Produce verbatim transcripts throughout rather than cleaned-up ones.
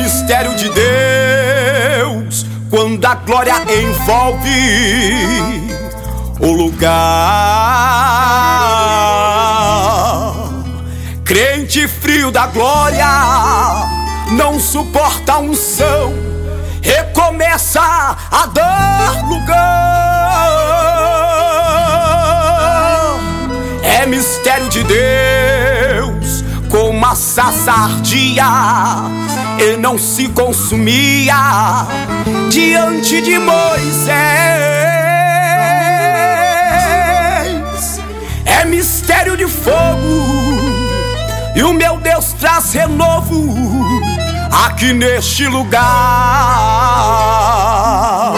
mistério de Deus quando a glória envolve o lugar. Crente frio da glória não suporta a unção, recomeça a dar lugar. É mistério de Deus como a sarça ardia e não se consumia diante de Moisés. É mistério de fogo e o meu Deus traz renovo aqui neste lugar.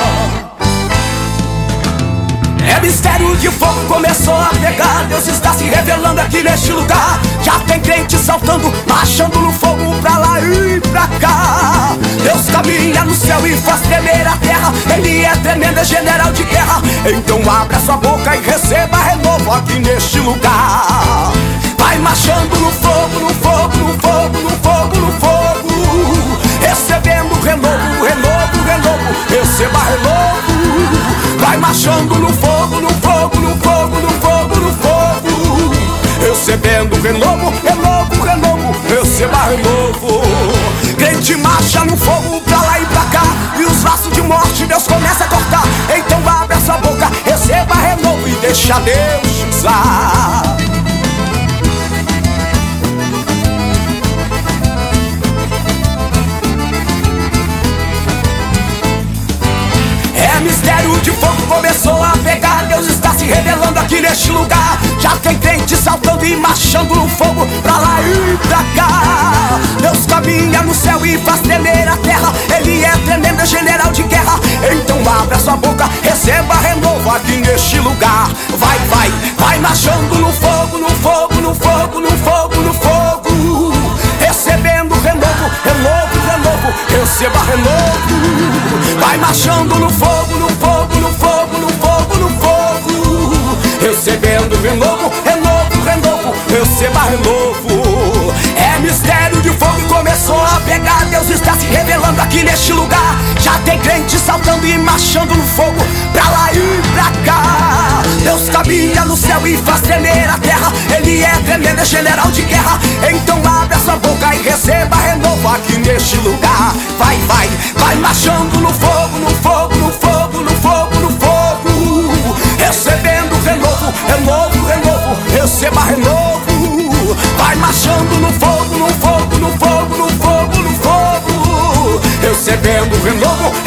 É mistério de fogo, começou a pegar. Deus está se revelando aqui neste lugar. Já tem crente saltando, marchando no fogo pra lá e pra cá. Deus caminha no céu e faz tremer a terra. Ele é tremendo, é general de guerra. Então abra sua boca e receba renovo aqui neste lugar. Vai marchando no fogo, no fogo, no fogo, no fogo, no fogo, recebendo renovo, renovo, renovo, receba renovo. Vai marchando no fogo, no fogo, no fogo, no fogo, no fogo, recebendo renovo, renovo, renovo, receba renovo. Crente marcha no fogo pra lá e pra cá, e os laços de morte Deus começa a cortar. Então abre essa boca, receba renovo e deixa Deus te usar. Mistério de fogo começou a pegar. Deus está se revelando aqui neste lugar. Já tem crente saltando e marchando no fogo pra lá e pra cá. Deus caminha no céu e faz tremer a terra. Ele é tremendo, é general de guerra. Então abra sua boca, receba renovo aqui neste lugar. Vai, vai, vai marchando no fogo, no fogo, no fogo, no fogo, no fogo, recebendo renovo, renovo, renovo, receba renovo. Vai marchando no fogo, no fogo, no fogo, no fogo, no fogo, recebendo renovo, renovo, renovo, receba renovo. É mistério de fogo e começou a pegar. Deus está se revelando aqui neste lugar. Já tem crente saltando e marchando no fogo pra lá e pra cá. Deus caminha no céu e faz tremer a terra. Ele é tremendo, é general de guerra. Então abre a sua boca e receba renovo aqui neste lugar. Vai, vai, vai marchando no fogo, no fogo, no fogo, no fogo, no fogo, recebendo renovo, renovo, renovo, receba renovo. Vai marchando no fogo, no fogo, no fogo, no fogo, no fogo, recebendo renovo,